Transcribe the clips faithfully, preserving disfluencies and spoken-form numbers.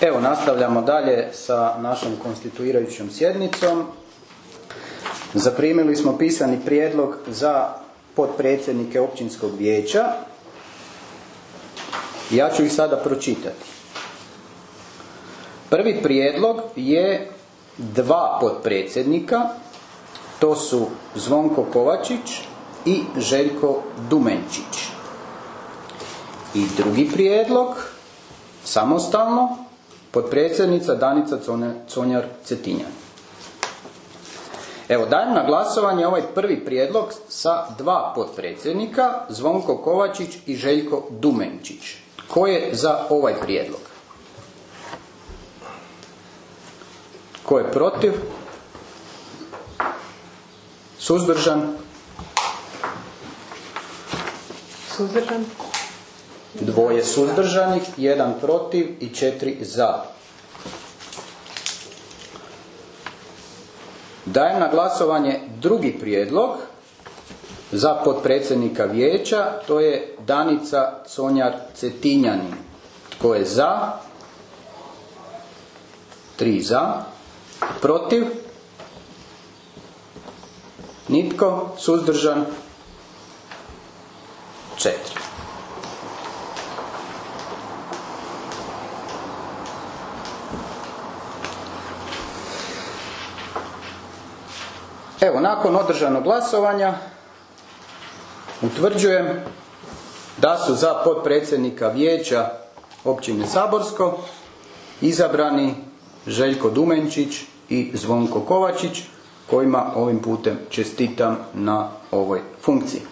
Evo, nastavljamo dalje sa našom konstituirajućom sjednicom. Zaprimili smo pisani prijedlog za potpredsjednike općinskog vijeća. Ja ću ih sada pročitati. Prvi prijedlog je dva potpredsjednika, to su Zvonko Kovačić i Željko Dumenčić. I drugi prijedlog, samostalno, potpredsjednica Danica Conjar Cetinjan. Evo, dajem na glasovanje ovaj prvi prijedlog sa dva potpredsjednika, Zvonko Kovačić i Željko Dumenčić. Ko je za ovaj prijedlog? Ko je protiv? Suzdržan? Suzdržan. Dvoje suzdržanih, jedan protiv i četiri za. Dajem na glasovanje drugi prijedlog za potpredsjednika vijeća, to je Danica Conjar Cetinjanin. Tko je za? Tri za. Protiv? Nitko. Suzdržan? Četiri. Evo, nakon održanog glasovanja utvrđujem da su za potpredsjednika vijeća općine Saborsko izabrani Željko Dumenčić i Zvonko Kovačić, kojima ovim putem čestitam na ovoj funkciji.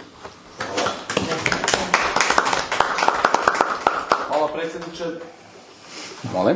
Hvala predsjedniče. Molim.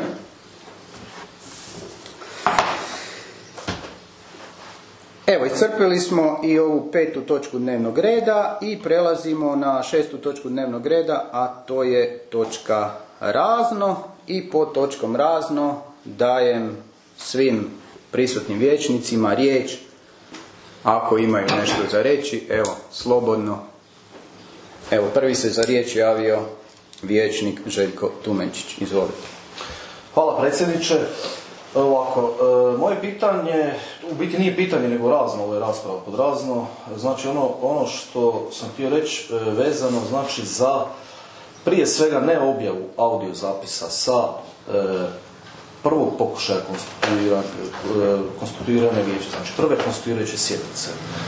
Evo, iscrpili smo i ovu petu točku dnevnog reda i prelazimo na šestu točku dnevnog reda, a to je točka razno. I pod točkom razno dajem svim prisutnim vijećnicima riječ. Ako imaju nešto za reći, evo, slobodno. Evo, prvi se za riječ javio vijećnik Željko Dumenčić. Izvolite. Hvala predsjedniče. Ovako, e, moje pitanje, u biti nije pitanje nego razno, ovo je rasprava pod razno, znači ono, ono što sam htio reći e, vezano znači za prije svega ne objavu audio zapisa sa e, prvog pokušaja konstituiranja, e, konstituiranja vijeća, znači prve konstituirajuće sjednice.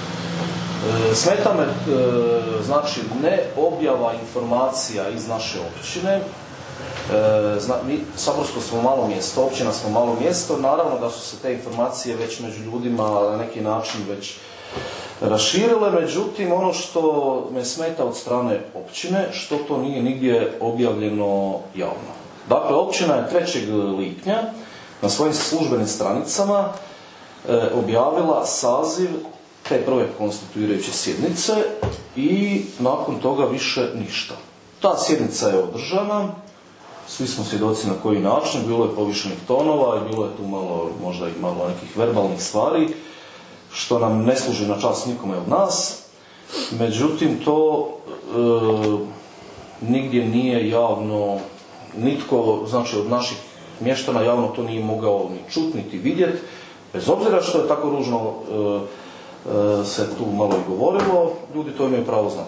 E, smeta me, e, znači ne objava informacija iz naše općine. E, zna, mi, Saborsko smo malo mjesto, općina smo malo mjesto, naravno da su se te informacije već među ljudima na neki način već raširile, međutim ono što me smeta od strane općine, što to nije nigdje objavljeno javno. Dakle, općina je trećeg lipnja na svojim službenim stranicama e, objavila saziv te prve konstituirajuće sjednice i nakon toga više ništa. Ta sjednica je održana. Svi smo svjedoci na koji način, bilo je povišenih tonova i bilo je tu malo, možda i malo nekih verbalnih stvari, što nam ne služi na čast nikome od nas. Međutim, to e, nigdje nije javno, nitko, znači od naših mještana javno to nije mogao ni čuti, niti vidjeti, bez obzira što je tako ružno e, e, se tu malo i govorilo, ljudi to imaju pravo znati.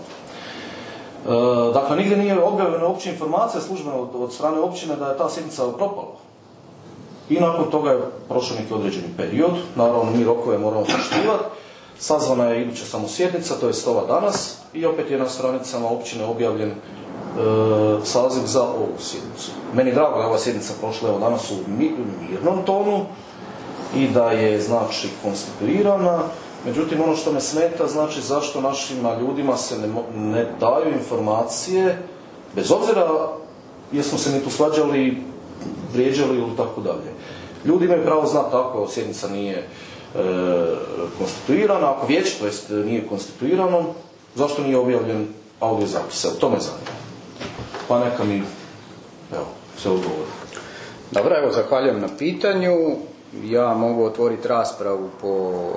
E, dakle, nigdje nije objavljena uopće informacija službeno od, od strane općine da je ta sjednica propala. I nakon toga je prošao neki određeni period, naravno mi rokove moramo poštivati, sazvana je iduća samo sjednica, to je ova danas, i opet je na stranicama općine objavljen e, saziv za ovu sjednicu. Meni drago da je ova sjednica prošla evo danas u mirnom tonu i da je znači konstituirana. Međutim, ono što me smeta, znači zašto našim ljudima se ne, ne daju informacije, bez obzira jesmo se mi tu svađali, vrijeđali ili tako dalje. Ljudi imaju pravo znati ako sjednica nije e, konstituirana, ako vijeće, to jest nije konstituirano, zašto nije objavljen audio zapis? Evo, to me zanima. Pa neka mi, evo, se odgovori. Dobro, evo, zahvaljujem na pitanju. Ja mogu otvoriti raspravu po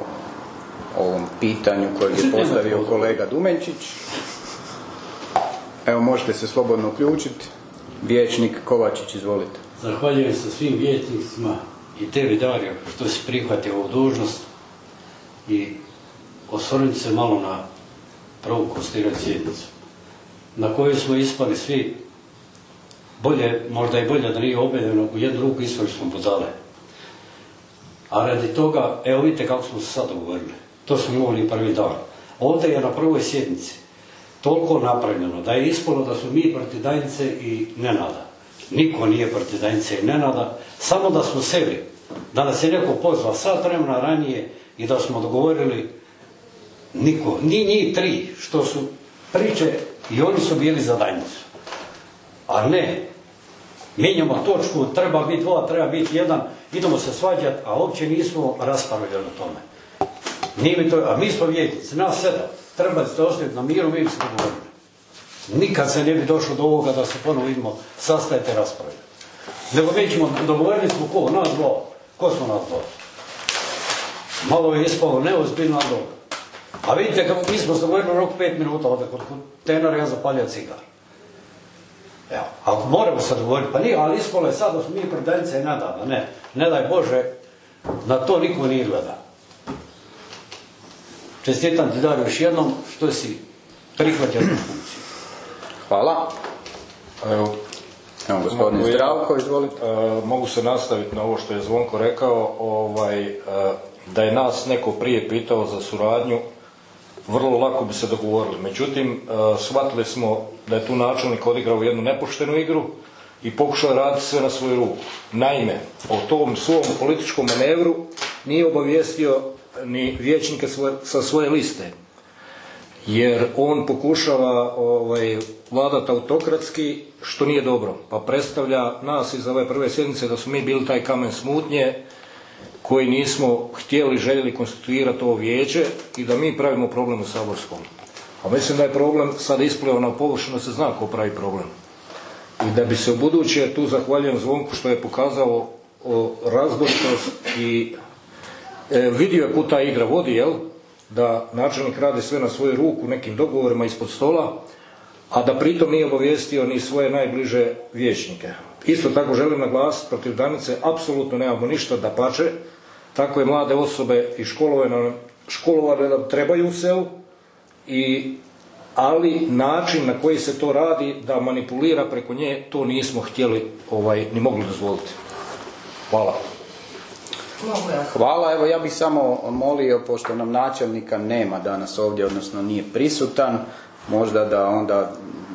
ovom pitanju koje je postavio kolega Dumenčić. Evo, možete se slobodno uključiti. Vijećnik Kovačić, izvolite. Zahvaljujem se svim vijećnicima i tebi, Dario, što si prihvatio ovu dužnost i osvrnuti se malo na prvu konstituirajuću sjednicu, na kojoj smo ispali svi, bolje, možda i bolje da nije objedeno, u jednu ruku ispali smo budale. A radi toga, evo vidite kako smo se sad dogovorili. To smo imali prvi dan. Ovdje je na prvoj sjednici toliko napravljeno da je ispalo da smo mi protiv Danice i Nenada. Niko nije protiv Danice i Nenada, samo da smo seli, da nas je neko pozvao sat vremena ranije i da smo dogovorili niko, ni njih tri, što su priče i oni su bili za Danicu. A ne, mijenjamo točku, treba biti dva, treba biti jedan, idemo se svađati, a uopće nismo raspravljali o tome. Nije mi to, a mi smo vijećnici, nas sedam, treba ste ostaviti na miru, mi bi se dogovorili. Nikad se ne bi došlo do ovoga da se ponovo vidimo, sastajete rasprave. Nego mi ćemo, dogovorili smo ko, nas dva, ko smo nas dva? Malo je ispalo neozbiljno od ovoga. A vidite kako mi smo se dogovorili rok pet minuta ovdje kod tenora, ja zapalio cigar. Evo, ako moramo se dogovoriti, pa nije, ali ispalo je sad da smo mi pred Danice i Nenada, ne, ne daj Bože, na to niko nije gleda. Čestitam ti, Dario, još jednom što si prihvatio tu funkciju. Hvala. Evo, Evo gospodin Zdravko, izvolite. Uh, mogu se nastaviti na ovo što je Zvonko rekao, ovaj, uh, da je nas neko prije pitao za suradnju, vrlo lako bi se dogovorili. Međutim, uh, shvatili smo da je tu načelnik odigrao jednu nepoštenu igru i pokušao raditi sve na svoju ruku. Naime, o tom svom političkom manevru nije obavijestio ni vijećnike svoje, sa svoje liste. Jer on pokušava ovaj, vladati autokratski, što nije dobro. Pa predstavlja nas iz ove prve sjednice da smo mi bili taj kamen smutnje koji nismo htjeli, željeli konstituirati ovo vijeće i da mi pravimo problem u Saborskom. A mislim da je problem sad isplivao na površinu, da se zna ko pravi problem. I da bi se u buduće, tu zahvaljujem Zvonku što je pokazao razboritost i e, vidio je kud ta igra vodi, jel? Da načelnik radi sve na svoju ruku nekim dogovorima ispod stola, a da pritom nije obavijestio ni svoje najbliže vijećnike. Isto tako želim naglasiti, protiv Danice apsolutno nemamo ništa, dapače, takve mlade osobe i školovane, školovane nam trebaju u selu, i, ali način na koji se to radi, da manipulira preko nje, to nismo htjeli ovaj, ni mogli dozvoliti. Hvala. Hvala, evo ja bih samo molio, pošto nam načelnika nema danas ovdje, odnosno nije prisutan, možda da onda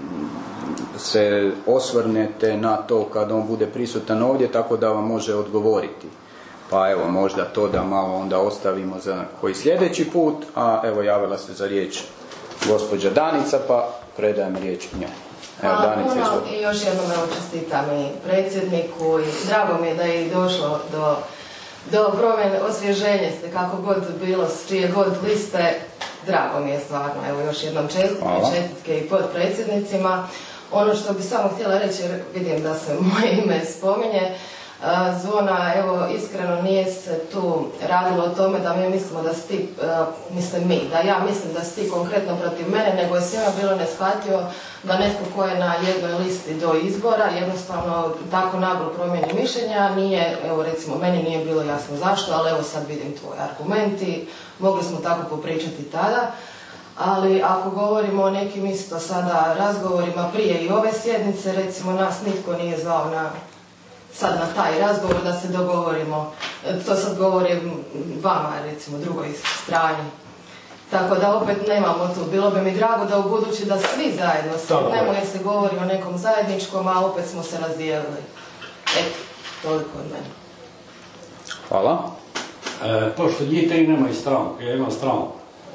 se osvrnete na to kad on bude prisutan ovdje, tako da vam može odgovoriti. Pa evo, možda to da malo onda ostavimo za koji sljedeći put, a evo javila se za riječ gospođa Danica, pa predajem riječ njoj. Evo, Danica, i još jednom evo čestitam i predsjedniku i drago mi je da je i došlo do do promjene, osvježenje ste, kako god bilo, s čije god liste, drago mi je stvarno. Evo još jednom čestitke, čestitke i podpredsjednicima. Ono što bi samo htjela reći, jer vidim da se moje ime spominje, Zvona, evo iskreno nije se tu radilo o tome da mi mislimo da si ti, mislim mi, da ja mislim da si ti konkretno protiv mene, nego je svima bilo neshvatljivo da netko ko je na jednoj listi do izbora jednostavno tako naglo promijeni mišljenja, nije, evo recimo meni nije bilo jasno zašto, ali evo sad vidim tvoj argumenti, mogli smo tako popričati tada. Ali ako govorimo o nekim isto sada razgovorima prije i ove sjednice, recimo nas nitko nije zvao na sad na taj razgovor da se dogovorimo, to sad govorim vama, recimo drugoj strani. Tako da opet nemamo tu, bilo bi mi drago da u budući da svi zajedno sjednemo jer se govori o nekom zajedničkom, a opet smo se razdijelili. Eto, toliko od mene. Hvala. E, pošto njih tri nemaju stranku, ja imam stranku.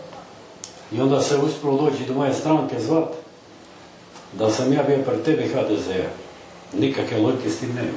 I onda se uspjelo doći do moje stranke zvat da sam ja bio pred tebi ha de ze-a. Nikakve logike s tim nema.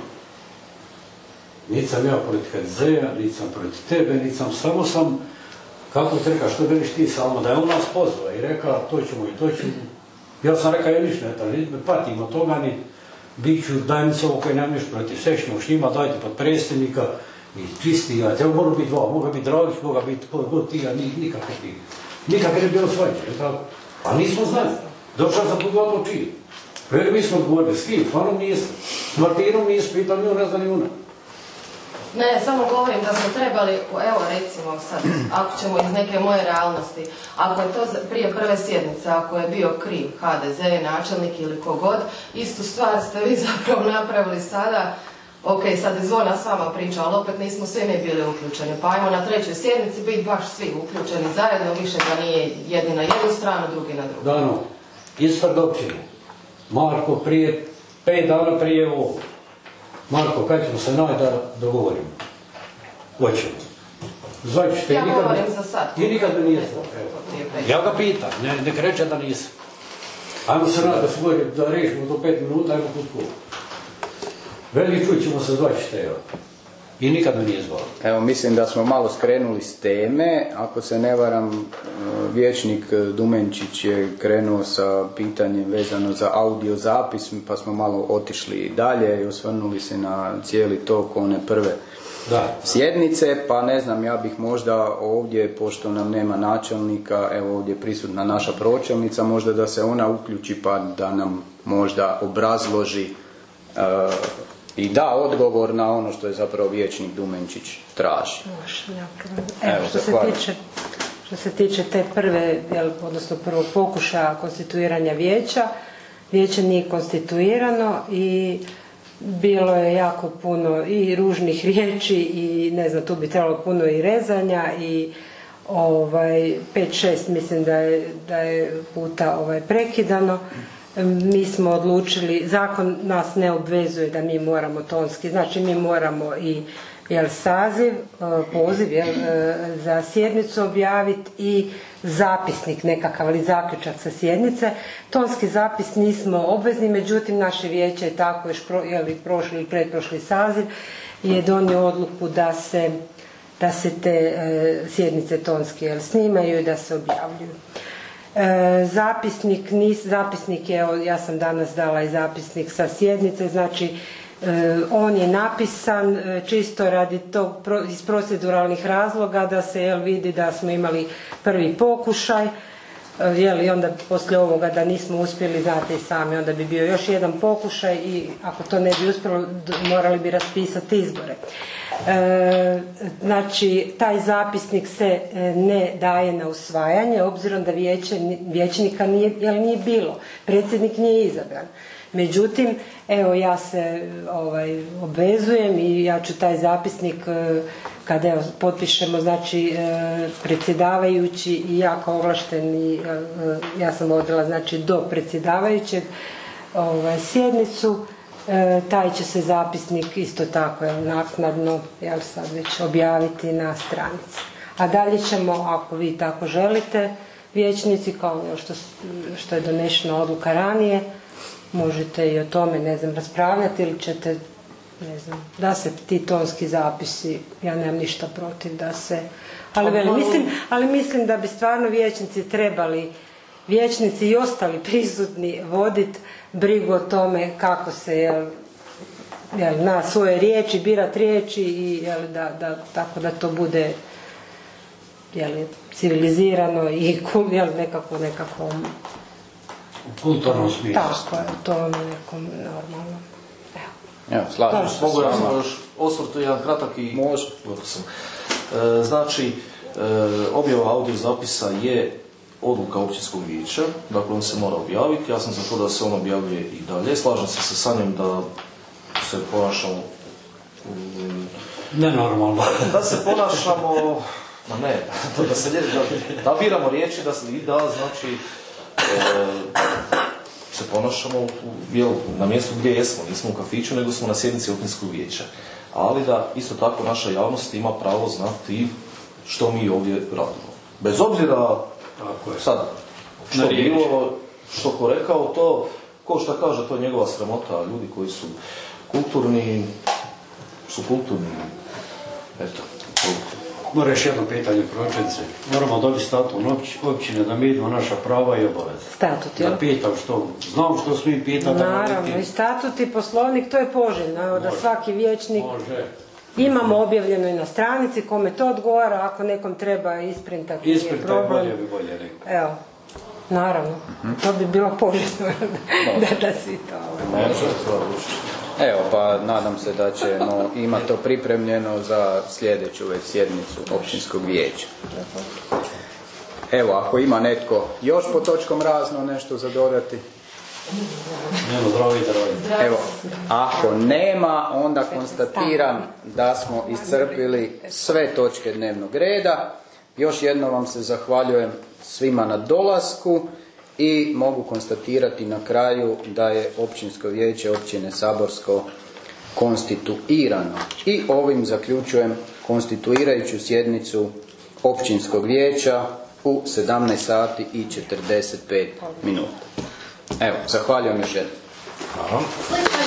Niti sam ja protiv ha de ze-a, niti sam protiv tebe, niti sam, samo sam, kako ti reka, što veliš ti Salmo, da je on nas pozvao i reka, to ćemo i to ćemo. Ja sam rekao, ja niš ne tam, niti me patim od toga, ni bit ću dajnice ovo koje nemam niš protiv, sve ćemo s njima, dajte pod predsjednika i čisti, ja, te mogu biti dva, mogu biti Dragić, mogu biti god ti, a nikakve ti. Nikakve ne bilo svađe, je tako? A nismo znali. Došao sam pod gotovo čiji. Veli, mi smo odgovorili, s kim, stvarno nisu. S Martinom nisu pitali, nju ne zna ni una. Ne, samo govorim da smo trebali, evo recimo sad, ako ćemo iz neke moje realnosti, ako je to prije prve sjednice, ako je bio kriv ha de ze, načelnik ili kogod, istu stvar ste vi zapravo napravili sada. Ok, sad je Zvona s vama priča, ali opet nismo svi mi bili uključeni. Pa ajmo na trećoj sjednici biti baš svi uključeni zajedno, više da nije jedni na jednu stranu, drugi na drugu. Dano, iz Tvrdopćine. Marko prije, pet dana prije ovo. Marko, kad ćemo se naći da dogovorimo? Hoćemo. Zvajući te, ja nikad, govorim za sad. Ti nikad me nije zvao. Ja ga pitam, ne, nek reče da nisam. Ajmo se naći da se govori, da rešimo do pet minuta, ajmo kutku. Veli čuj ćemo se zvajući te, evo. I nikad me nije zvao. Evo, mislim da smo malo skrenuli s teme. Ako se ne varam, vijećnik Dumenčić je krenuo sa pitanjem vezano za audio zapis, pa smo malo otišli dalje i osvrnuli se na cijeli tok one prve da. sjednice, pa ne znam, ja bih možda ovdje, pošto nam nema načelnika, evo ovdje je prisutna naša pročelnica, možda da se ona uključi pa da nam možda obrazloži uh, i da odgovor na ono što je zapravo vijećnik Dumenčić traži. Evo, što se tiče, što se tiče te prve, jel, odnosno prvog pokušaja konstituiranja vijeća, vijeće nije konstituirano i bilo je jako puno i ružnih riječi i ne znam, tu bi trebalo puno i rezanja i ovaj, pet šest mislim da je, da je puta ovaj, prekidano. Mi smo odlučili, zakon nas ne obvezuje da mi moramo tonski, znači mi moramo i jel, saziv, poziv jel, za sjednicu objaviti i zapisnik nekakav ali zaključak sa sjednice. Tonski zapis nismo obvezni, međutim naše vijeće je tako još pro, jel, prošli ili pretprošli saziv je donio odluku da se, da se te e, sjednice tonski jel, snimaju i da se objavljuju. E, zapisnik, nis, zapisnik je, ja sam danas dala i zapisnik sa sjednice, znači e, on je napisan e, čisto radi tog pro, iz proceduralnih razloga da se jel, vidi da smo imali prvi pokušaj, e, jel, i onda poslije ovoga da nismo uspjeli, znate i sami, onda bi bio još jedan pokušaj i ako to ne bi uspjelo morali bi raspisati izbore. E, znači taj zapisnik se ne daje na usvajanje obzirom da vijeće, vijećnika nije, jel, nije bilo, predsjednik nije izabran. Međutim, evo ja se ovaj, obvezujem i ja ću taj zapisnik kada evo, potpišemo, znači predsjedavajući i ja kao ovlašteni, ja sam vodila znači do predsjedavajućeg ovaj, sjednicu. E, taj će se zapisnik isto tako jel, naknadno jel, sad već objaviti na stranici. A dalje ćemo, ako vi tako želite, vijećnici, kao što, što je donešena odluka ranije, možete i o tome, ne znam, raspravljati ili ćete, ne znam, da se ti tonski zapisi, ja nemam ništa protiv da se, ali, veli, mislim, ali mislim da bi stvarno vijećnici trebali, vijećnici i ostali prisutni voditi brigu o tome kako se jel, jel, na svoje riječi, birat riječi i jel, da, da, tako da to bude jel, civilizirano i jel, nekako nekako u kulturnom smislu. Tako je, to nekom normalno. Evo, Evo slažem se. Mogu ja sam još osvrtu jedan kratak i... Može. E, znači, e, objava audio zapisa je odluka općinskog vijeća, dakle on se mora objaviti, ja sam za to da se on objavljuje i dalje. Slažem se sa Sanjem da se ponašamo... Um, Nenormalno. Da se ponašamo... Ma ne, da se da, da biramo riječi, da se i da, znači... E, se ponašamo u, jel, na mjestu gdje jesmo, nismo u kafiću, nego smo na sjednici općinskog vijeća. Ali da isto tako naša javnost ima pravo znati što mi ovdje radimo. Bez obzira tako je. Sad, što bilo, što ko rekao, to, ko što kaže, to je njegova sramota. Ljudi koji su kulturni, su kulturni. Eto. Mora još jedno pitanje pročelnice. Moramo dobiti statut općine da mi idemo naša prava i obaveze. Statut, jel? Da pitam što, znam što smijem pitati. Naravno, i statut i poslovnik, to je poželjno, da svaki vijećnik... Može. Imamo objavljeno i na stranici, kome to odgovara, ako nekom treba isprintati, nije problem. Isprintati bolje bi bolje rekao. Evo, Naravno, to bi bilo povijesno da, da svi to... Evo, pa nadam se da ćemo imati to pripremljeno za sljedeću već sjednicu općinskog vijeća. Evo, ako ima netko još po točkom razno nešto za dodati. Nemo, zdravi, zdravi. Evo, ako nema, onda konstatiram da smo iscrpili sve točke dnevnog reda. Još jednom vam se zahvaljujem svima na dolasku i mogu konstatirati na kraju da je općinsko vijeće općine Saborsko konstituirano. I ovim zaključujem konstituirajuću sjednicu općinskog vijeća u sedamnaest sati i četrdeset pet minuta. Evo, zahvaljujem još jednom. Slično